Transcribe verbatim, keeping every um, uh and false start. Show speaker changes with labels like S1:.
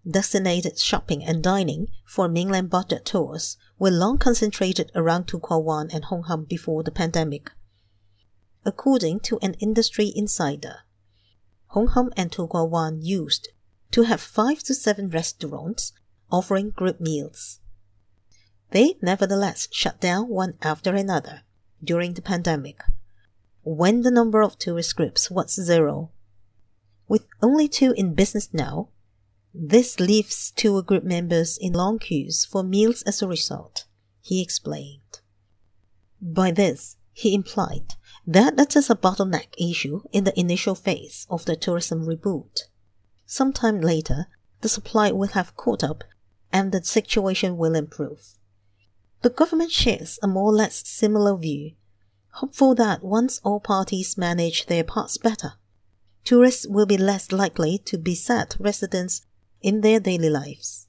S1: Designated shopping and dining for mainland budget tours were long concentrated around To Kwa Wan and Hong Kong before the pandemic. According to an industry insider, Hong Kong and To Kwa Wan used to have five to seven restaurants offering group meals. They nevertheless shut down one after another during the pandemic, when the number of tourist groups was zero. With only two in business now, this leaves tour group members in long queues for meals as a result, he explained. By this, he implied that it is a bottleneck issue in the initial phase of the tourism reboot. Sometime later, the supply will have caught up and the situation will improve. The government shares a more or less similar view, hopeful that once all parties manage their parts better, tourists will be less likely to beset residents in their daily lives.